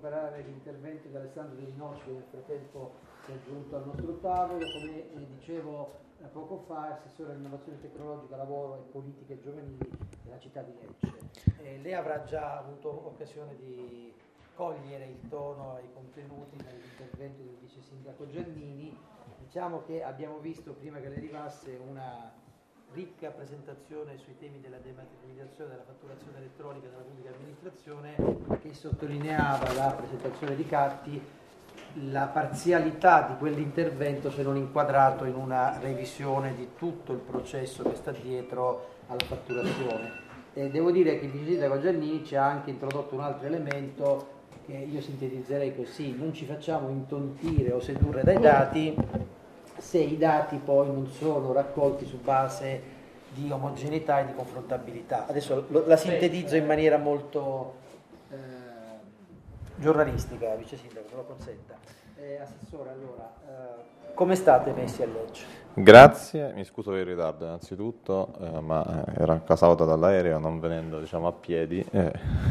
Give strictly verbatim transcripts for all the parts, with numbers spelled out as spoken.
recuperare l'intervento di Alessandro Di Noce, che nel frattempo si è aggiunto al nostro tavolo. Come eh, dicevo eh, poco fa, assessore all'innovazione tecnologica, lavoro e politiche giovanili della città di Lecce. Eh, lei avrà già avuto occasione di cogliere il tono e i contenuti dell'intervento del vice sindaco Giannini. Diciamo che abbiamo visto, prima che lei arrivasse, una ricca presentazione sui temi della dematerializzazione della fatturazione elettronica della pubblica amministrazione, che sottolineava la presentazione di Catti la parzialità di quell'intervento, se non inquadrato in una revisione di tutto il processo che sta dietro alla fatturazione. E devo dire che il vice sindaco Giannini ci ha anche introdotto un altro elemento che io sintetizzerei così: non ci facciamo intontire o sedurre dai dati se i dati poi non sono raccolti su base di omogeneità e di confrontabilità. Adesso lo, la sintetizzo in maniera molto eh, giornalistica, vice sindaco, se lo consenta. Eh, assessore, allora, eh, come state messi a Lecce? Grazie, mi scuso per il ritardo innanzitutto, eh, ma ero accasauta dall'aereo, non venendo diciamo a piedi, eh,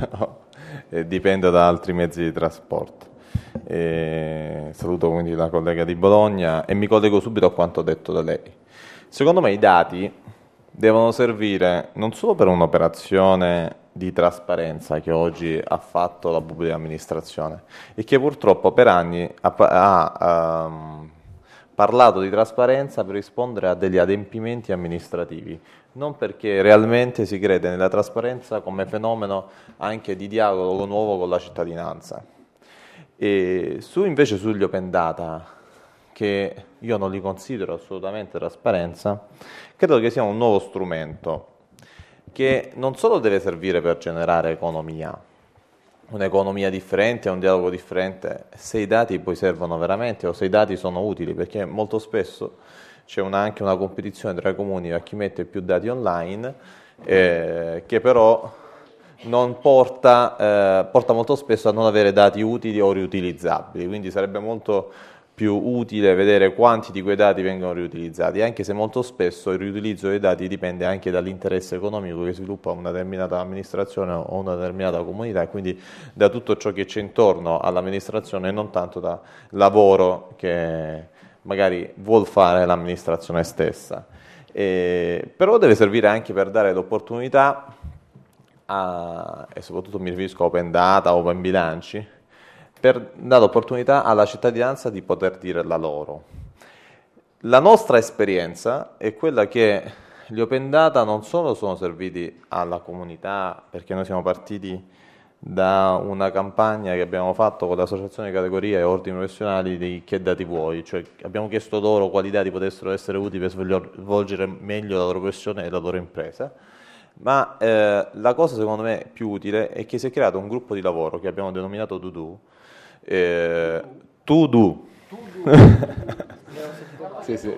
e dipende da altri mezzi di trasporto. E saluto quindi la collega di Bologna e mi collego subito a quanto detto da lei. Secondo me i dati devono servire non solo per un'operazione di trasparenza che oggi ha fatto la pubblica amministrazione e che purtroppo per anni ha, ha um, parlato di trasparenza per rispondere a degli adempimenti amministrativi, non perché realmente si crede nella trasparenza come fenomeno anche di dialogo nuovo con la cittadinanza. E su invece sugli open data, che io non li considero assolutamente trasparenza, credo che sia un nuovo strumento che non solo deve servire per generare economia, un'economia differente, un dialogo differente, se i dati poi servono veramente o se i dati sono utili, perché molto spesso c'è una, anche una competizione tra i comuni a chi mette più dati online, eh, che però non porta, eh, porta molto spesso a non avere dati utili o riutilizzabili, quindi sarebbe molto più utile vedere quanti di quei dati vengono riutilizzati, anche se molto spesso il riutilizzo dei dati dipende anche dall'interesse economico che sviluppa una determinata amministrazione o una determinata comunità, e quindi da tutto ciò che c'è intorno all'amministrazione e non tanto da lavoro che magari vuol fare l'amministrazione stessa. E, però deve servire anche per dare l'opportunità a, e soprattutto mi riferisco a open data, open bilanci, per dare l'opportunità alla cittadinanza di poter dire la loro. La nostra esperienza è quella che gli open data non solo sono serviti alla comunità, perché noi siamo partiti da una campagna che abbiamo fatto con l'associazione di categoria e ordini professionali di che dati vuoi, cioè abbiamo chiesto loro quali dati potessero essere utili per svolgere meglio la loro professione e la loro impresa. Ma eh, la cosa secondo me più utile è che si è creato un gruppo di lavoro che abbiamo denominato To Do. Eh, to Do. Sì, sì.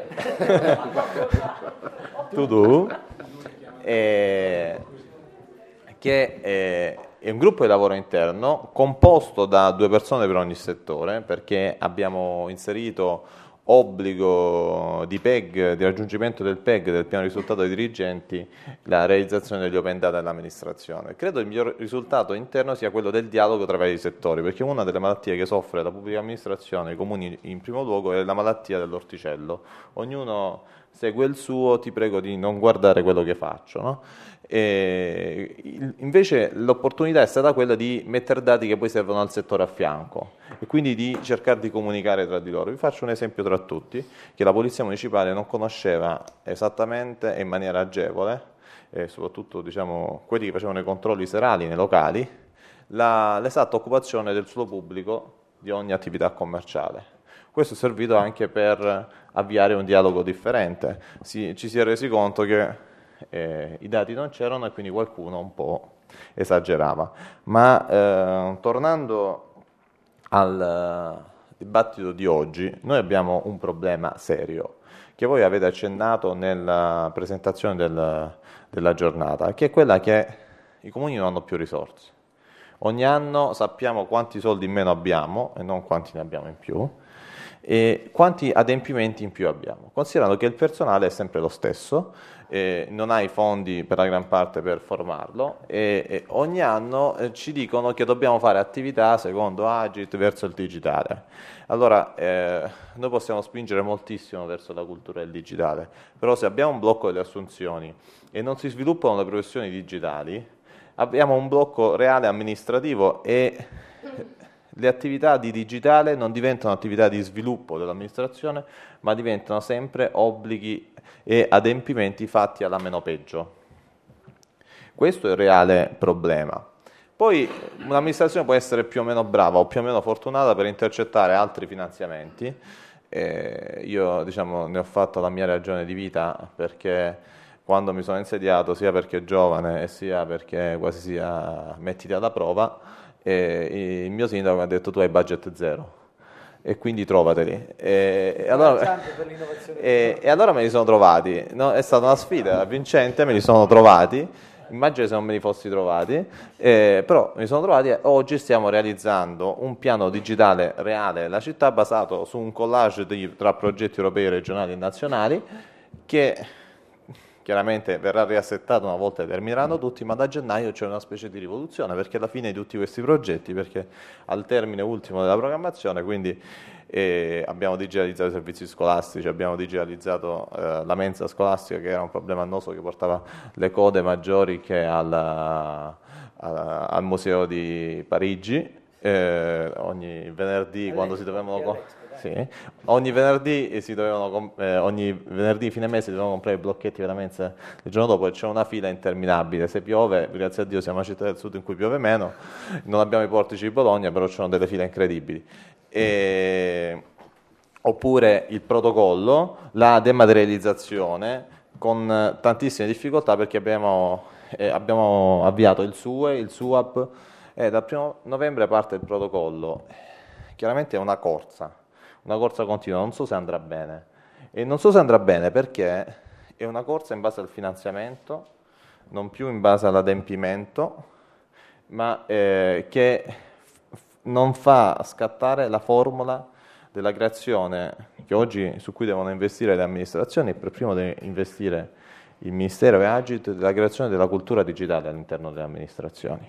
To Do. Eh, che è, è un gruppo di lavoro interno composto da due persone per ogni settore, perché abbiamo inserito obbligo di P E G, di raggiungimento del P E G, del piano risultato dei dirigenti, la realizzazione degli open data dell'amministrazione. Credo il miglior risultato interno sia quello del dialogo tra i vari settori, perché una delle malattie che soffre la pubblica amministrazione, i comuni in primo luogo, è la malattia dell'orticello. Ognuno segue il suo, ti prego di non guardare quello che faccio, no? E invece l'opportunità è stata quella di mettere dati che poi servono al settore a fianco e quindi di cercare di comunicare tra di loro. Vi faccio un esempio tra tutti, che la Polizia Municipale non conosceva esattamente e in maniera agevole, e soprattutto diciamo, quelli che facevano i controlli serali nei locali, la, l'esatta occupazione del suolo pubblico di ogni attività commerciale. Questo è servito anche per avviare un dialogo differente. Si, ci si è resi conto che eh, i dati non c'erano e quindi qualcuno un po' esagerava. Ma eh, tornando al dibattito di oggi, noi abbiamo un problema serio che voi avete accennato nella presentazione del, della giornata, che è quella che i comuni non hanno più risorse. Ogni anno sappiamo quanti soldi in meno abbiamo e non quanti ne abbiamo in più. E quanti adempimenti in più abbiamo? Considerando che il personale è sempre lo stesso, eh, non ha i fondi per la gran parte per formarlo e, e ogni anno eh, ci dicono che dobbiamo fare attività secondo Agit verso il digitale. Allora, eh, noi possiamo spingere moltissimo verso la cultura del digitale, però se abbiamo un blocco delle assunzioni e non si sviluppano le professioni digitali, abbiamo un blocco reale amministrativo e le attività di digitale non diventano attività di sviluppo dell'amministrazione, ma diventano sempre obblighi e adempimenti fatti alla meno peggio. Questo è il reale problema. Poi un'amministrazione può essere più o meno brava o più o meno fortunata per intercettare altri finanziamenti. Eh, io diciamo, ne ho fatto la mia ragione di vita perché quando mi sono insediato, sia perché giovane e sia perché quasi sia mettiti alla prova, e il mio sindaco mi ha detto tu hai budget zero e quindi trovateli e, e, allora, e, e allora me li sono trovati, no? È stata una sfida vincente, me li sono trovati, immagino se non me li fossi trovati, eh, però me li sono trovati e oggi stiamo realizzando un piano digitale reale della città basato su un collage di, tra progetti europei, regionali e nazionali che chiaramente verrà riassettato una volta che termineranno tutti, ma da gennaio c'è una specie di rivoluzione, perché alla fine di tutti questi progetti, perché al termine ultimo della programmazione, quindi eh, abbiamo digitalizzato i servizi scolastici, abbiamo digitalizzato eh, la mensa scolastica, che era un problema annoso che portava le code maggiori che alla, alla, al museo di Parigi, eh, ogni venerdì quando si dovevano... Sì. Ogni venerdì si dovevano eh, ogni venerdì fine mese si dovevano comprare i blocchetti per la mensa il giorno dopo e c'è una fila interminabile. Se piove, grazie a Dio siamo una città del sud in cui piove meno, non abbiamo i portici di Bologna, però ci sono delle file incredibili. E... Oppure il protocollo, la dematerializzazione con tantissime difficoltà perché abbiamo, eh, abbiamo avviato il S U E, il S U A P e dal primo novembre parte il protocollo. Chiaramente è una corsa. Una corsa continua, non so se andrà bene. E non so se andrà bene perché è una corsa in base al finanziamento, non più in base all'adempimento, ma eh, che f- non fa scattare la formula della creazione che oggi su cui devono investire le amministrazioni e per primo deve investire il Ministero e Agit della creazione della cultura digitale all'interno delle amministrazioni.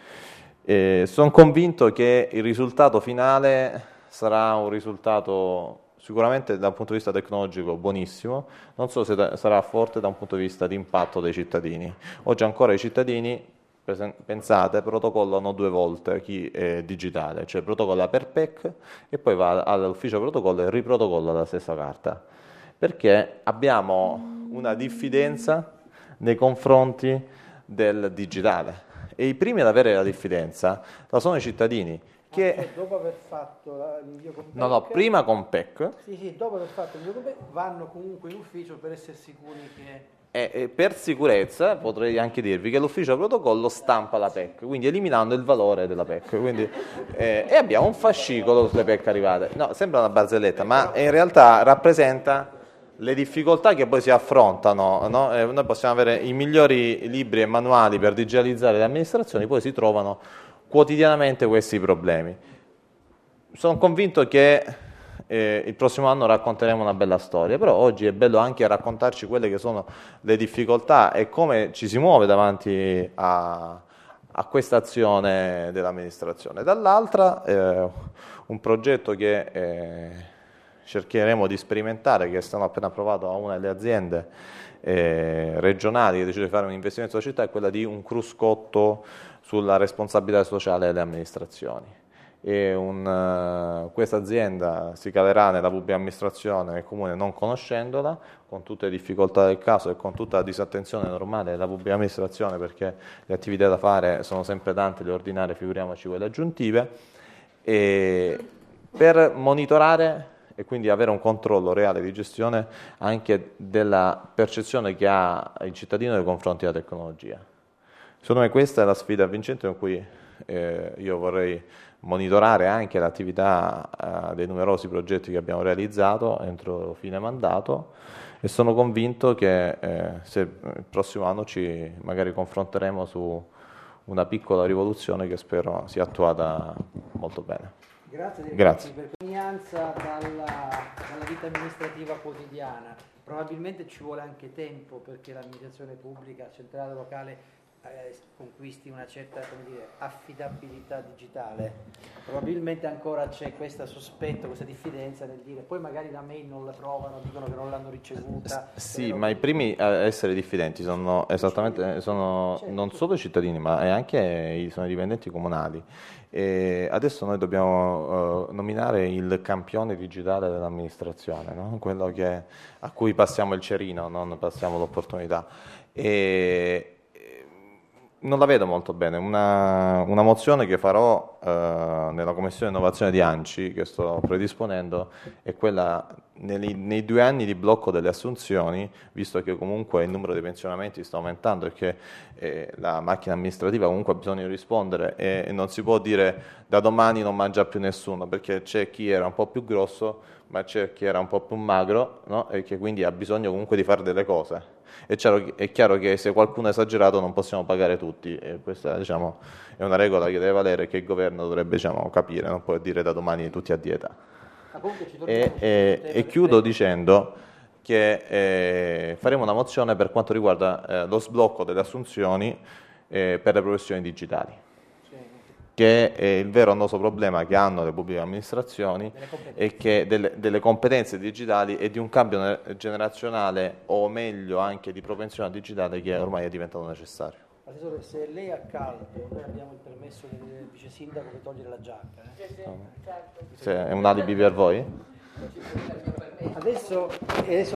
E sono convinto che il risultato finale sarà un risultato sicuramente da un punto di vista tecnologico buonissimo, non so se da, sarà forte da un punto di vista di impatto dei cittadini. Oggi ancora i cittadini, pensate, protocollano due volte chi è digitale, cioè protocolla per P E C e poi va all'ufficio protocollo e riprotocolla la stessa carta, perché abbiamo una diffidenza nei confronti del digitale e i primi ad avere la diffidenza la sono i cittadini. Che ah, cioè, dopo aver fatto l'invio con P E C, no, no, prima con P E C. Sì, sì, dopo aver fatto l'invio con P E C vanno comunque in ufficio per essere sicuri che... E, e per sicurezza potrei anche dirvi che l'ufficio protocollo stampa la P E C, quindi eliminando il valore della P E C. Quindi, eh, e abbiamo un fascicolo sulle P E C arrivate. No, sembra una barzelletta, ma in realtà rappresenta le difficoltà che poi si affrontano, no? Eh, noi possiamo avere i migliori libri e manuali per digitalizzare le amministrazioni, poi si trovano quotidianamente questi problemi. Sono convinto che eh, il prossimo anno racconteremo una bella storia, però oggi è bello anche raccontarci quelle che sono le difficoltà e come ci si muove davanti a, a questa azione dell'amministrazione. Dall'altra eh, un progetto che eh, cercheremo di sperimentare, che è stato appena approvato a una delle aziende eh, regionali che decide di fare un investimento sulla città, è quella di un cruscotto sulla responsabilità sociale delle amministrazioni. E un, uh, questa azienda si calerà nella pubblica amministrazione nel comune non conoscendola, con tutte le difficoltà del caso e con tutta la disattenzione normale della pubblica amministrazione, perché le attività da fare sono sempre tante, le ordinarie, figuriamoci quelle aggiuntive, e per monitorare e quindi avere un controllo reale di gestione anche della percezione che ha il cittadino nei confronti della tecnologia. Secondo me questa è la sfida vincente con cui eh, io vorrei monitorare anche l'attività eh, dei numerosi progetti che abbiamo realizzato entro fine mandato e sono convinto che eh, se il prossimo anno ci magari confronteremo su una piccola rivoluzione che spero sia attuata molto bene. Grazie, Grazie. per testimonianza dalla, dalla vita amministrativa quotidiana. Probabilmente ci vuole anche tempo perché l'amministrazione pubblica, centrale, locale, eh, conquisti una certa, come dire, affidabilità digitale. Probabilmente ancora c'è questo sospetto, questa diffidenza nel dire poi magari la mail non la trovano, dicono che non l'hanno ricevuta. Sì, ma i primi a essere diffidenti sono esattamente sono certo. non solo i cittadini, ma anche i, sono i dipendenti comunali. E adesso noi dobbiamo uh, nominare il campione digitale dell'amministrazione, no? Quello che, a cui passiamo il cerino, non passiamo l'opportunità. E, non la vedo molto bene. Una, una mozione che farò eh, nella commissione innovazione di ANCI, che sto predisponendo, è quella nei, nei due anni di blocco delle assunzioni, visto che comunque il numero dei pensionamenti sta aumentando e che eh, la macchina amministrativa comunque ha bisogno di rispondere e, e non si può dire da domani non mangia più nessuno, perché c'è chi era un po' più grosso, ma c'è chi era un po' più magro, no? E che quindi ha bisogno comunque di fare delle cose. È chiaro, è chiaro che se qualcuno è esagerato non possiamo pagare tutti, e questa diciamo, è una regola che deve valere e che il governo dovrebbe diciamo, capire, non può dire da domani tutti a dieta. E, e, e chiudo dicendo che eh, faremo una mozione per quanto riguarda eh, lo sblocco delle assunzioni eh, per le professioni digitali, che è il vero annoso problema che hanno le pubbliche amministrazioni e che delle, delle competenze digitali e di un cambio generazionale o meglio anche di propensione digitale che ormai è diventato necessario. Assessore, se lei ha caldo, noi abbiamo il permesso del vice sindaco di togliere la giacca. Eh? Sì, sì, certo. Se è un alibi per voi? Adesso, adesso